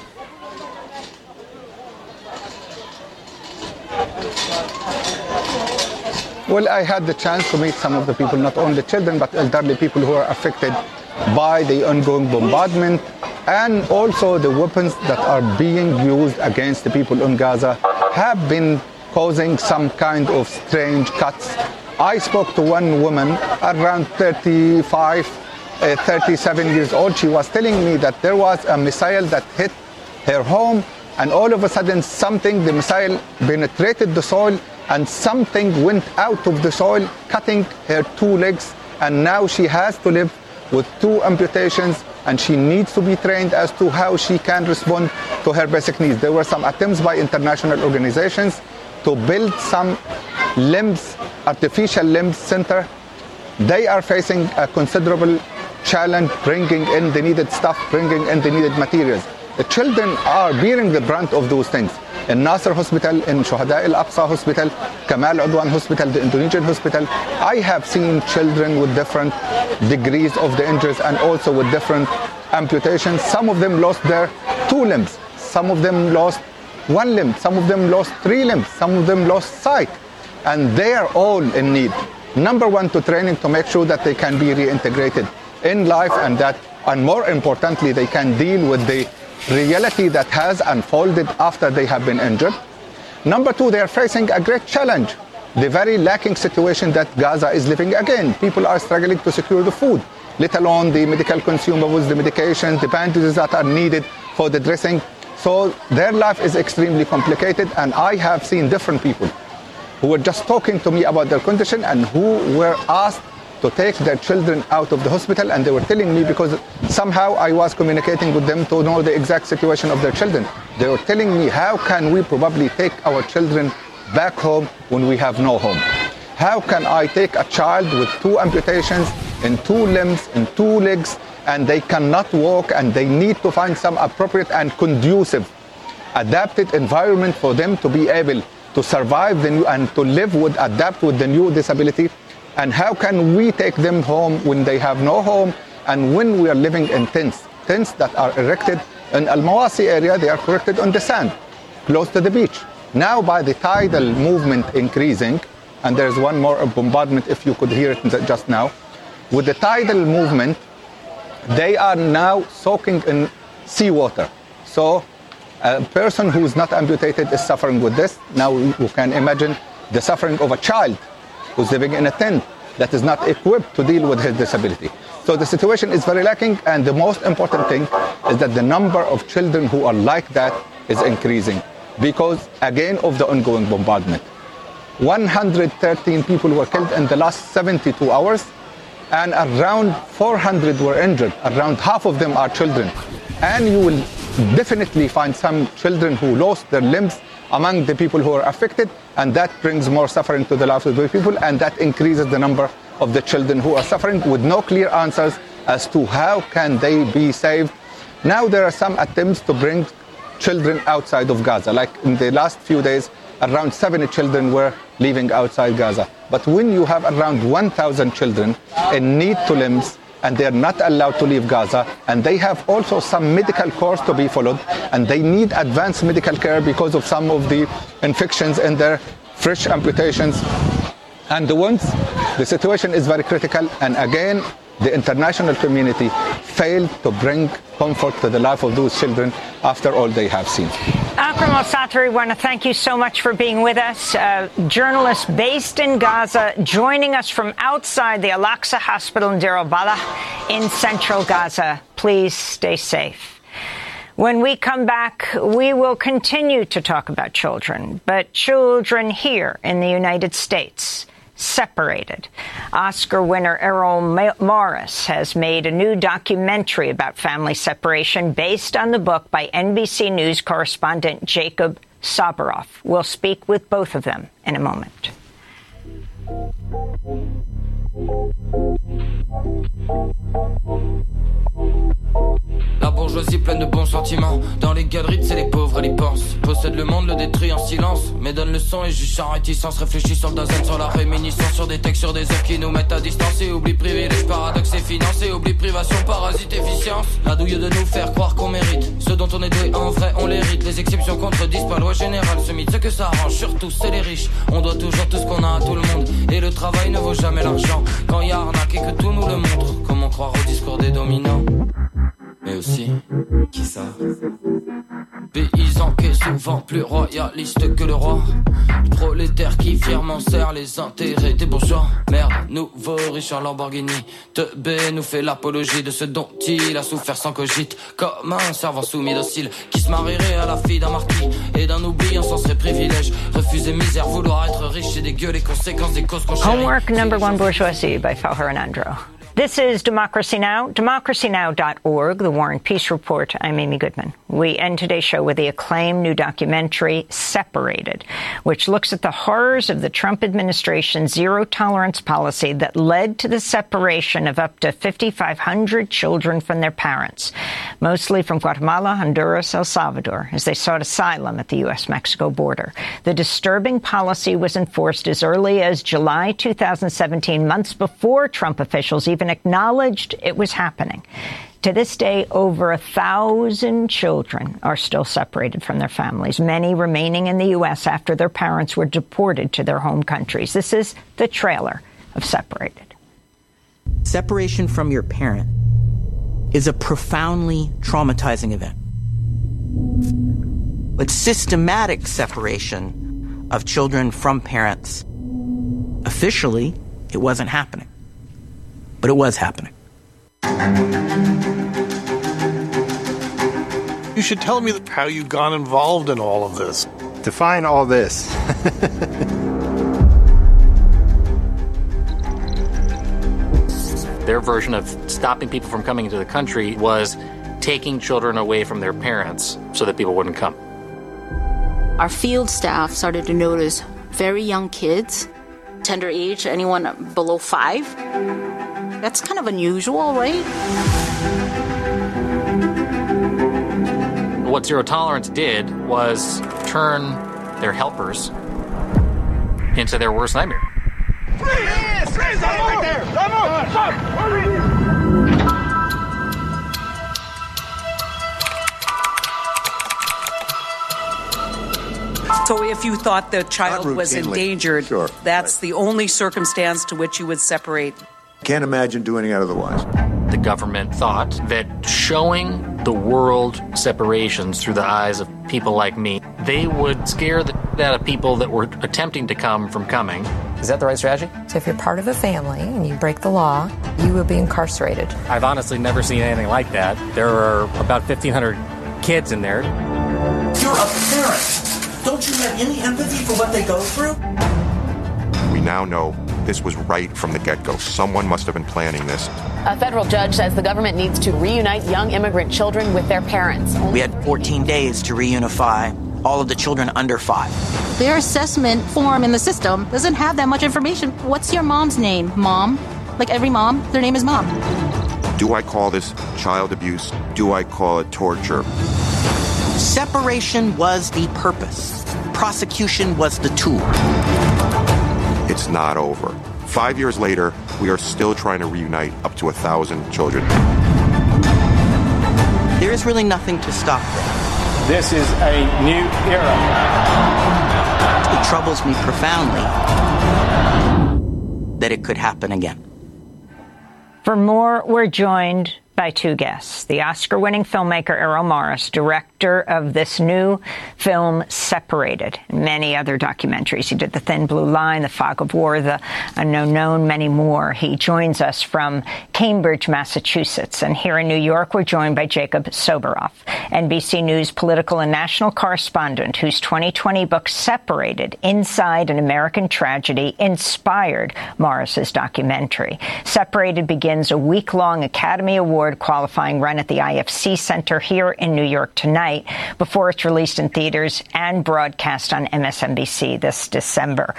Well, I had the chance to meet some of the people, not only children, but elderly people who are affected by the ongoing bombardment and also the weapons that are being used against the people in Gaza have been causing some kind of strange cuts. I spoke to one woman around 37 years old. She was telling me that there was a missile that hit her home, and all of a sudden the missile penetrated the soil and something went out of the soil, cutting her 2 legs, and now she has to live with 2 amputations, and she needs to be trained as to how she can respond to her basic needs. There were some attempts by international organizations to build some limbs, artificial limbs center. They are facing a considerable challenge bringing in the needed stuff, bringing in the needed materials. The children are bearing the brunt of those things. In Nasser Hospital, in Shuhada al-Aqsa Hospital, Kamal Udwan Hospital, the Indonesian hospital, I have seen children with different degrees of the injuries and also with different amputations. Some of them lost their 2 limbs. Some of them lost 1 limb. Some of them lost 3 limbs. Some of them lost sight. And they are all in need. Number 1, to training to make sure that they can be reintegrated in life and more importantly, they can deal with the reality that has unfolded after they have been injured. Number 2, they are facing a great challenge, the very lacking situation that Gaza is living again. People are struggling to secure the food, let alone the medical consumables, the medications, the bandages that are needed for the dressing. So their life is extremely complicated, and I have seen different people who were just talking to me about their condition and who were asked to take their children out of the hospital, and they were telling me, because somehow I was communicating with them to know the exact situation of their children. They were telling me, how can we probably take our children back home when we have no home? How can I take a child with 2 amputations in 2 limbs, in 2 legs, and they cannot walk, and they need to find some appropriate and conducive, adapted environment for them to be able to survive the new and to live with, adapt with the new disability? And how can we take them home when they have no home and when we are living in tents that are erected in Al-Mawasi area? They are erected on the sand, close to the beach. Now, by the tidal movement increasing, and there's one more bombardment if you could hear it just now, with the tidal movement, they are now soaking in seawater. So a person who is not amputated is suffering with this. Now you can imagine the suffering of a child who's living in a tent that is not equipped to deal with his disability. So the situation is very lacking, and the most important thing is that the number of children who are like that is increasing because, again, of the ongoing bombardment. 113 people were killed in the last 72 hours, and around 400 were injured. Around half of them are children. And you will definitely find some children who lost their limbs among the people who are affected, and that brings more suffering to the lives of the people, and that increases the number of the children who are suffering with no clear answers as to how can they be saved. Now there are some attempts to bring children outside of Gaza. Like in the last few days, around 70 children were leaving outside Gaza. But when you have around 1,000 children in need to limbs, and they're not allowed to leave Gaza, and they have also some medical course to be followed, and they need advanced medical care because of some of the infections in their fresh amputations and the wounds. The situation is very critical, and again, the international community failed to bring comfort to the life of those children after all they have seen. Akram Al-Sattari, we want to thank you so much for being with us. Journalist based in Gaza, joining us from outside the Al-Aqsa Hospital in Deir al-Balah in central Gaza. Please stay safe. When we come back, we will continue to talk about children, but children here in the United States, separated. Oscar winner Errol Morris has made a new documentary about family separation based on the book by NBC News correspondent Jacob Sabaroff. We'll speak with both of them in a moment. La bourgeoisie pleine de bons sentiments. Dans les galeries, c'est les pauvres, elle y pense. Possède le monde, le détruit en silence. Mais donne le son et juge sans réticence. Réfléchis sur le dazen, sur la réminiscence. Sur des textes, sur des œuvres qui nous mettent à distance. Et oublie privilège, paradoxe et finance. Et oublie privation, parasite, efficience. La douille de nous faire croire qu'on mérite ce dont on est doué, en vrai, on l'hérite. Les exceptions contredisent pas loi générale. Ce mythe, ce que ça arrange, surtout, c'est les riches. On doit toujours tout ce qu'on a à tout le monde. Et le travail ne vaut jamais l'argent. Quand y a arnaque et que tout nous le montre. Comment croire au discours des dominants? Mais aussi, qui ça? Paysan qui est souvent plus royaliste que le roi. Le prolétaire qui fièrement sert les intérêts des bourgeois. Merde, nouveau riche en Lamborghini. Teubé nous fait l'apologie de ce dont il a souffert sans cogite. Comme un servant soumis docile qui se marierait à la fille d'un marquis. Et d'un oubliant sans ses privilèges. Refuser misère, vouloir être riche et dégueu les conséquences des causes qu'on chérit. Homework number one, Bourgeoisie by Felher Andro. This is Democracy Now!, democracynow.org, The War and Peace Report. I'm Amy Goodman. We end today's show with the acclaimed new documentary, Separated, which looks at the horrors of the Trump administration's zero-tolerance policy that led to the separation of up to 5,500 children from their parents, mostly from Guatemala, Honduras, El Salvador, as they sought asylum at the U.S.-Mexico border. The disturbing policy was enforced as early as July 2017, months before Trump officials even acknowledged it was happening. To this day, over 1,000 children are still separated from their families, many remaining in the U.S. after their parents were deported to their home countries. This is the trailer of Separated. Separation from your parent is a profoundly traumatizing event. But systematic separation of children from parents, officially, it wasn't happening. But it was happening. You should tell me how you got involved in all of this. Define all this. Their version of stopping people from coming into the country was taking children away from their parents so that people wouldn't come. Our field staff started to notice very young kids, tender age, anyone below 5. That's kind of unusual, right? What Zero Tolerance did was turn their helpers into their worst nightmare. Freeze! Right there! Stop! So if you thought the child was endangered, that's the only circumstance to which you would separate. Can't imagine doing it otherwise. The government thought that showing the world separations through the eyes of people like me, they would scare the out of people that were attempting to come from coming. Is that the right strategy? So if you're part of a family and you break the law, you will be incarcerated. I've honestly never seen anything like that. There are about 1,500 kids in there. You're a parent. Don't you have any empathy for what they go through? We now know this was right from the get-go. Someone must have been planning this. A federal judge says the government needs to reunite young immigrant children with their parents. We had 14 days to reunify all of the children under 5. Their assessment form in the system doesn't have that much information. What's your mom's name, Mom? Like every mom, their name is Mom. Do I call this child abuse? Do I call it torture? Separation was the purpose. Prosecution was the tool. It's not over. 5 years later, we are still trying to reunite up to 1,000 children. There is really nothing to stop that. This is a new era. It troubles me profoundly that it could happen again. For more, we're joined by 2 guests. The Oscar-winning filmmaker Errol Morris, director of this new film, Separated, and many other documentaries. He did The Thin Blue Line, The Fog of War, The Unknown Known, many more. He joins us from Cambridge, Massachusetts. And here in New York, we're joined by Jacob Soboroff, NBC News political and national correspondent, whose 2020 book, Separated, Inside an American Tragedy, inspired Morris's documentary. Separated begins a week-long Academy Award qualifying run at the IFC Center here in New York tonight before it's released in theaters and broadcast on MSNBC this December.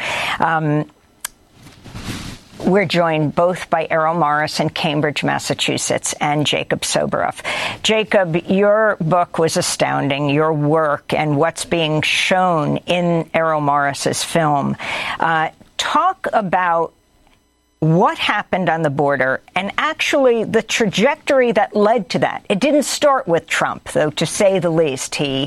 We're joined both by Errol Morris in Cambridge, Massachusetts, and Jacob Soboroff. Jacob, your book was astounding, your work and what's being shown in Errol Morris's film. Talk about what happened on the border and actually the trajectory that led to that. It didn't start with Trump, though, to say the least. He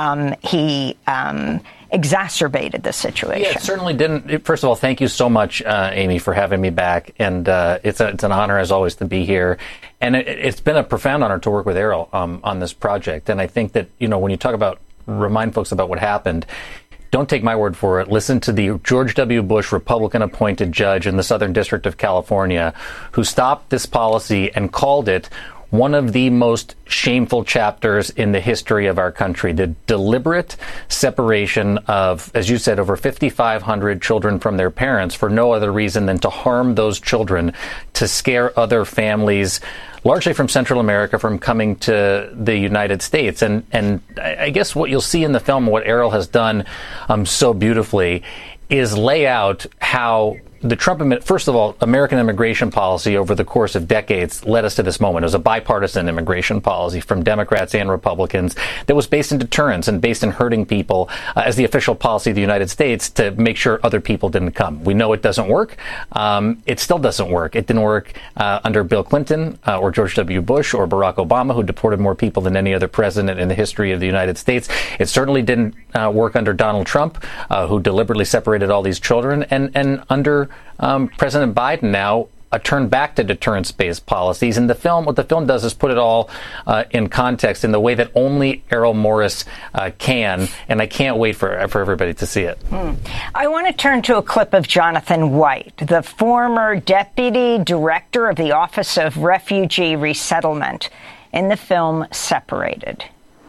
exacerbated the situation. Yeah, it certainly didn't. First of all, thank you so much, Amy, for having me back. And it's an honor, as always, to be here. And it's been a profound honor to work with Errol on this project. And I think that, when you talk about, remind folks about what happened, don't take my word for it. Listen to the George W. Bush Republican-appointed judge in the Southern District of California who stopped this policy and called it one of the most shameful chapters in the history of our country. The deliberate separation of, as you said, over 5,500 children from their parents for no other reason than to harm those children, to scare other families, largely from Central America, from coming to the United States. And I guess what you'll see in the film, what Errol has done so beautifully, is lay out how the Trump, first of all, American immigration policy over the course of decades led us to this moment. It was a bipartisan immigration policy from Democrats and Republicans that was based in deterrence and based in hurting people as the official policy of the United States to make sure other people didn't come. We know it doesn't work. It still doesn't work. It didn't work under Bill Clinton or George W. Bush or Barack Obama, who deported more people than any other president in the history of the United States. It certainly didn't work under Donald Trump, who deliberately separated all these children, and under President Biden now turned back to deterrence-based policies. And what the film does is put it all in context in the way that only Errol Morris can. And I can't wait for everybody to see it. I want to turn to a clip of Jonathan White, the former deputy director of the Office of Refugee Resettlement, in the film Separated.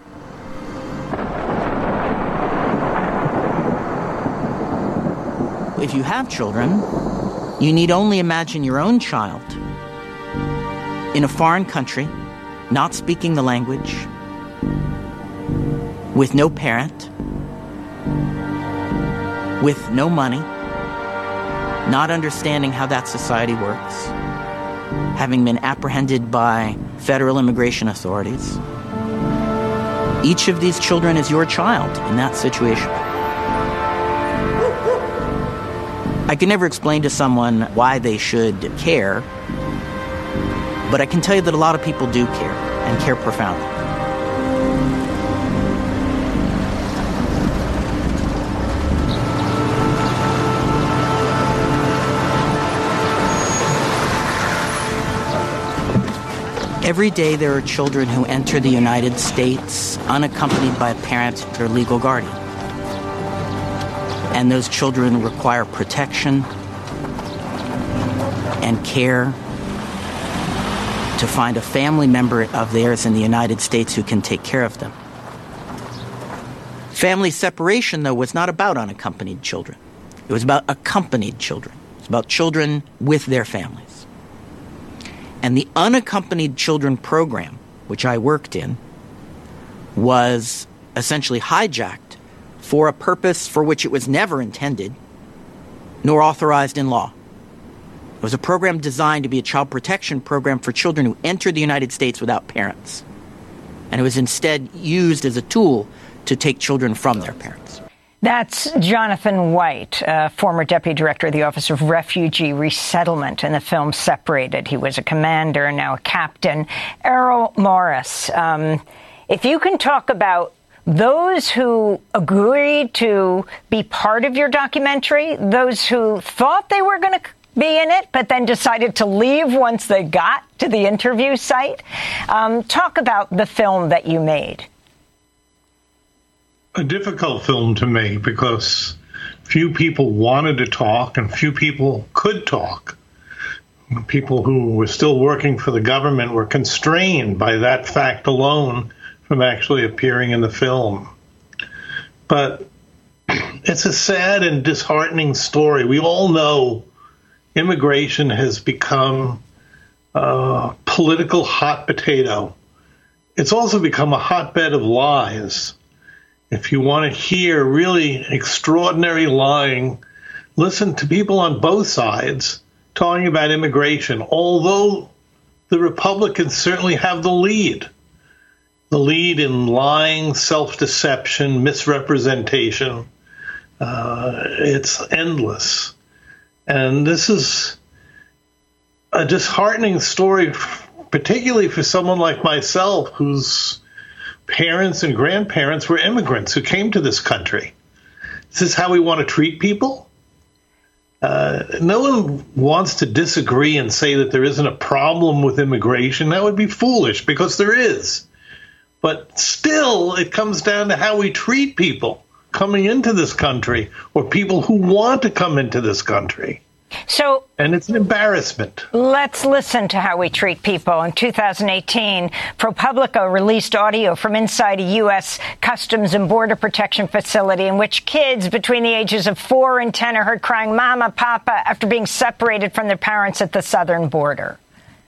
If you have children, you need only imagine your own child in a foreign country, not speaking the language, with no parent, with no money, not understanding how that society works, having been apprehended by federal immigration authorities. Each of these children is your child in that situation. I can never explain to someone why they should care, but I can tell you that a lot of people do care, and care profoundly. Every day there are children who enter the United States unaccompanied by a parent or legal guardian. And those children require protection and care to find a family member of theirs in the United States who can take care of them. Family separation, though, was not about unaccompanied children. It was about accompanied children. It was about children with their families. And the unaccompanied children program, which I worked in, was essentially hijacked for a purpose for which it was never intended, nor authorized in law. It was a program designed to be a child protection program for children who entered the United States without parents. And it was instead used as a tool to take children from their parents. That's Jonathan White, former deputy director of the Office of Refugee Resettlement in the film Separated. He was a commander, now a captain. Errol Morris, if you can talk about those who agreed to be part of your documentary, those who thought they were going to be in it, but then decided to leave once they got to the interview site. Talk about the film that you made. A difficult film to make because few people wanted to talk and few people could talk. People who were still working for the government were constrained by that fact alone from actually appearing in the film. But it's a sad and disheartening story. We all know immigration has become a political hot potato. It's also become a hotbed of lies. If you want to hear really extraordinary lying, listen to people on both sides talking about immigration, although the Republicans certainly have the lead in lying, self-deception, misrepresentation. It's endless. And this is a disheartening story, particularly for someone like myself, whose parents and grandparents were immigrants who came to this country. Is this how we want to treat people? No one wants to disagree and say that there isn't a problem with immigration. That would be foolish, because there is. But still, it comes down to how we treat people coming into this country or people who want to come into this country. And it's an embarrassment. Let's listen to how we treat people. In 2018, ProPublica released audio from inside a U.S. Customs and Border Protection facility in which kids between the ages of 4 and 10 are heard crying, "Mama, Papa," after being separated from their parents at the southern border.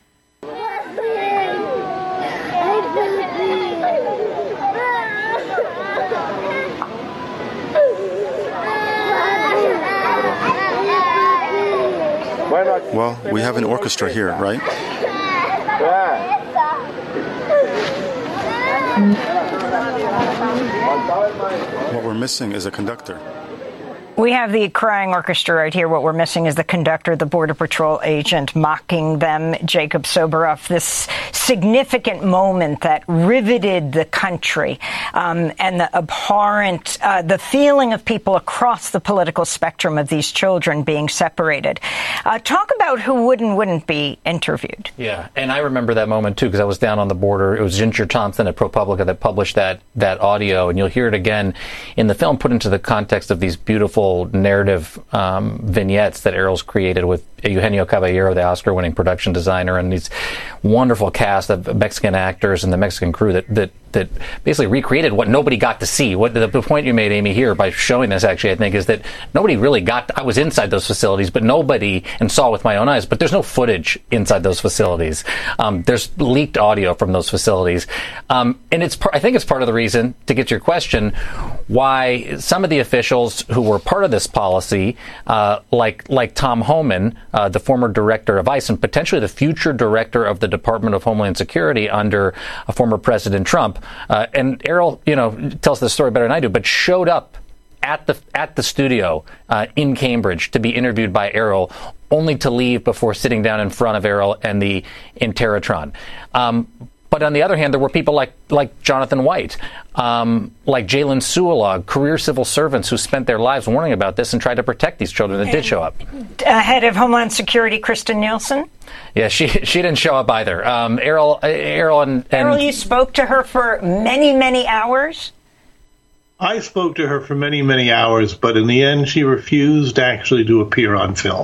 Well, we have an orchestra here, right? What we're missing is a conductor. We have the crying orchestra right here. What we're missing is the conductor, the Border Patrol agent mocking them, Jacob Soboroff. This significant moment that riveted the country and the abhorrent, the feeling of people across the political spectrum of these children being separated. Talk about who would and wouldn't be interviewed. Yeah, and I remember that moment, too, because I was down on the border. It was Ginger Thompson at ProPublica that published that audio, and you'll hear it again in the film, put into the context of these beautiful narrative vignettes that Errol's created with Eugenio Caballero, the Oscar-winning production designer, and these wonderful cast of Mexican actors and the Mexican crew that basically recreated what nobody got to see. What the point you made, Amy, here by showing this, actually, I think, is that nobody really I was inside those facilities, but nobody, and saw with my own eyes, but there's no footage inside those facilities. There's leaked audio from those facilities. And I think it's part of the reason, to get to your question, why some of the officials who were part of this policy, like Tom Homan, the former director of ICE and potentially the future director of the Department of Homeland Security under former President Trump, and Errol, tells the story better than I do, but showed up at the studio in Cambridge to be interviewed by Errol, only to leave before sitting down in front of Errol and the Interatron. But on the other hand, there were people like Jonathan White, like Jalen Suolog, career civil servants who spent their lives warning about this and tried to protect these children that did show up. Head of Homeland Security, Kristen Nielsen? Yeah, she didn't show up either. Errol, you spoke to her for many, many hours? I spoke to her for many, many hours, but in the end, she refused actually to appear on film.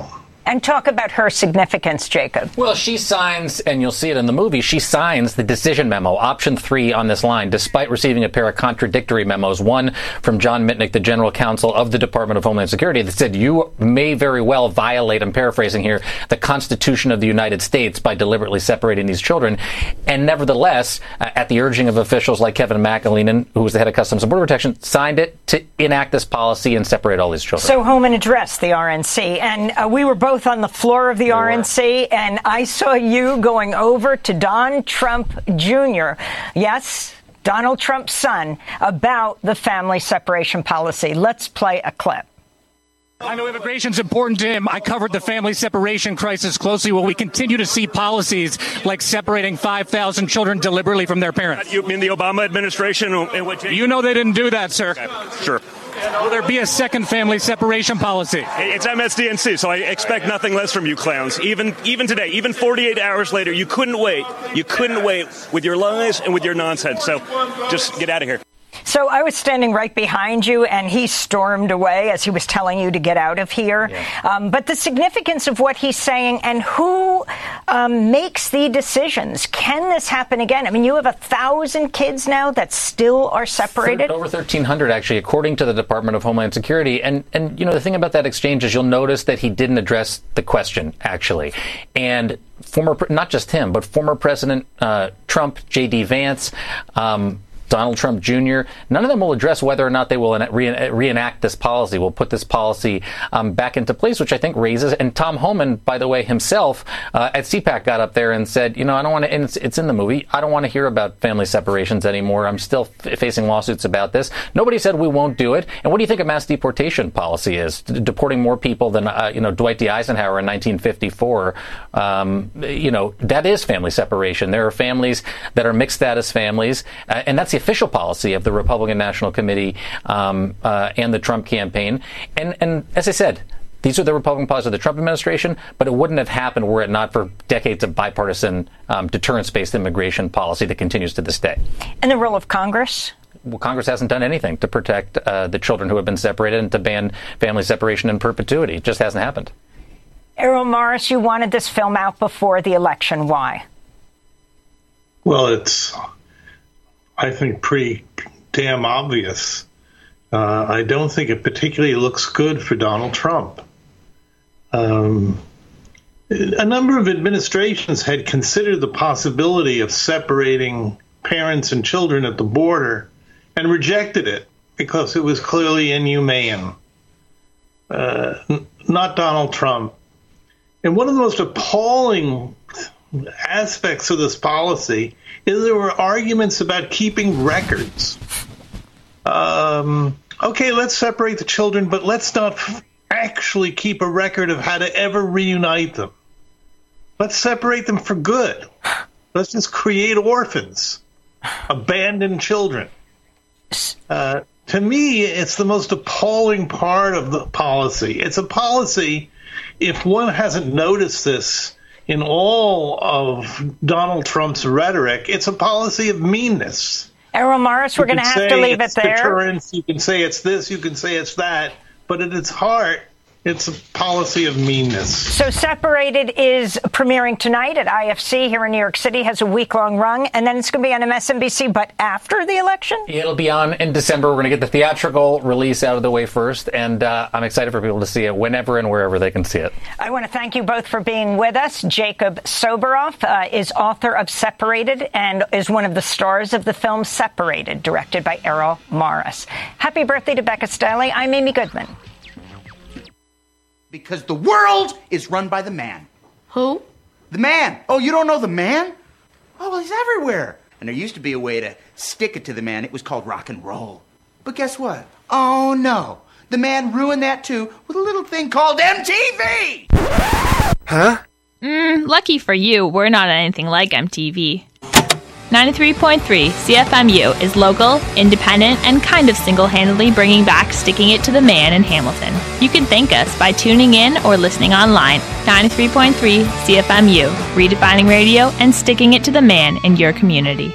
And talk about her significance, Jacob. Well, she signs, and you'll see it in the movie, she signs the decision memo, option 3 on this line, despite receiving a pair of contradictory memos, one from John Mitnick, the general counsel of the Department of Homeland Security, that said you may very well violate, I'm paraphrasing here, the Constitution of the United States by deliberately separating these children. And nevertheless, at the urging of officials like Kevin McAleenan, who was the head of Customs and Border Protection, signed it to enact this policy and separate all these children. So Homan addressed the RNC, and we were both on the floor of the RNC, and I saw you going over to Don Trump Jr., yes, Donald Trump's son, about the family separation policy. Let's play a clip. I know immigration's important to him. I covered the family separation crisis closely. Will we continue to see policies like separating 5,000 children deliberately from their parents? You mean the Obama administration? You know they didn't do that, sir. Okay. Sure. Will there be a second family separation policy? It's MSDNC, so I expect nothing less from you clowns. Even today, even 48 hours later, you couldn't wait. You couldn't wait with your lies and with your nonsense. So just get out of here. So I was standing right behind you, and he stormed away as he was telling you to get out of here. Yeah. But the significance of what he's saying and who makes the decisions. Can this happen again? I mean, you have 1,000 kids now that still are separated? Over 1,300, actually, according to the Department of Homeland Security. And you know, the thing about that exchange is you'll notice that he didn't address the question, actually. And not just him, but former President Trump, J.D. Vance, Donald Trump Jr., none of them will address whether or not they will reenact this policy, will put this policy back into place, which I think raises, and Tom Homan, by the way, himself, at CPAC got up there and said, you know, I don't want to, and it's in the movie, I don't want to hear about family separations anymore. I'm still facing lawsuits about this. Nobody said we won't do it. And what do you think a mass deportation policy is? Deporting more people than, Dwight D. Eisenhower in 1954. That is family separation. There are families that are mixed status families, and that's the official policy of the Republican National Committee and the Trump campaign. And as I said, these are the Republican policies of the Trump administration, but it wouldn't have happened were it not for decades of bipartisan deterrence-based immigration policy that continues to this day. And the role of Congress? Well, Congress hasn't done anything to protect the children who have been separated and to ban family separation in perpetuity. It just hasn't happened. Errol Morris, you wanted this film out before the election. Why? Well, it's, I think, pretty damn obvious. I don't think it particularly looks good for Donald Trump. A number of administrations had considered the possibility of separating parents and children at the border and rejected it because it was clearly inhumane. Not Donald Trump. And one of the most appalling aspects of this policy is there were arguments about keeping records. Okay, let's separate the children, but let's not actually keep a record of how to ever reunite them. Let's separate them for good. Let's just create orphans, abandoned children. To me, it's the most appalling part of the policy. It's a policy, if one hasn't noticed this in all of Donald Trump's rhetoric, it's a policy of meanness. Errol Morris, we're going to have to leave it there. Deterrence, you can say it's this, you can say it's that, but at its heart, it's a policy of meanness. So Separated is premiering tonight at IFC here in New York City, has a week-long run, and then it's going to be on MSNBC, but after the election? It'll be on in December. We're going to get the theatrical release out of the way first, and I'm excited for people to see it whenever and wherever they can see it. I want to thank you both for being with us. Jacob Soboroff is author of Separated and is one of the stars of the film Separated, directed by Errol Morris. Happy birthday to Becca Stiley. I'm Amy Goodman. Because the world is run by the man. Who? The man. Oh, you don't know the man? Oh, well, he's everywhere. And there used to be a way to stick it to the man. It was called rock and roll. But guess what? Oh, no. The man ruined that, too, with a little thing called MTV! Huh? Lucky for you, we're not anything like MTV. 93.3 CFMU is local, independent, and kind of single-handedly bringing back Sticking It to the Man in Hamilton. You can thank us by tuning in or listening online. 93.3 CFMU, redefining radio and sticking it to the man in your community.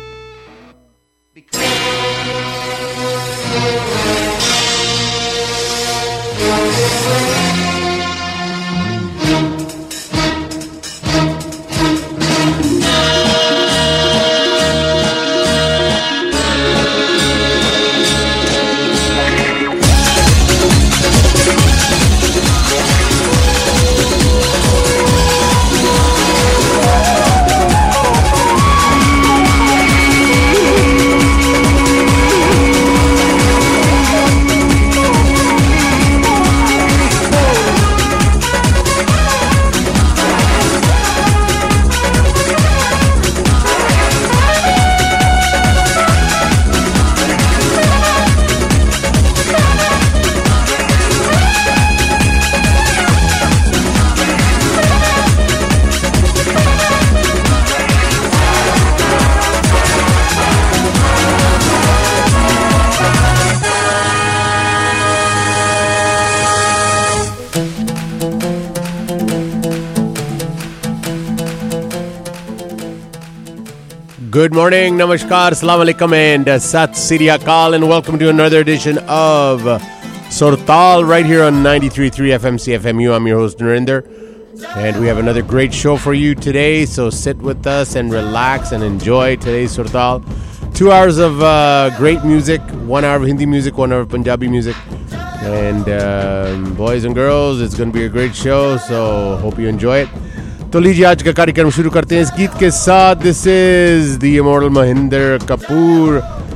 Good morning, namaskar, assalamu alaikum, and sat sri akal, and welcome to another edition of Surtal right here on 93.3 FM CFMU. I'm your host, Narinder, and we have another great show for you today, so sit with us and relax and enjoy today's Surtal. 2 hours of great music, 1 hour of Hindi music, 1 hour of Punjabi music, and boys and girls, it's going to be a great show, so hope you enjoy it. तो लीजिए आज का कार्यक्रम शुरू करते हैं इस गीत के साथ. This is the immortal Mahendra Kapoor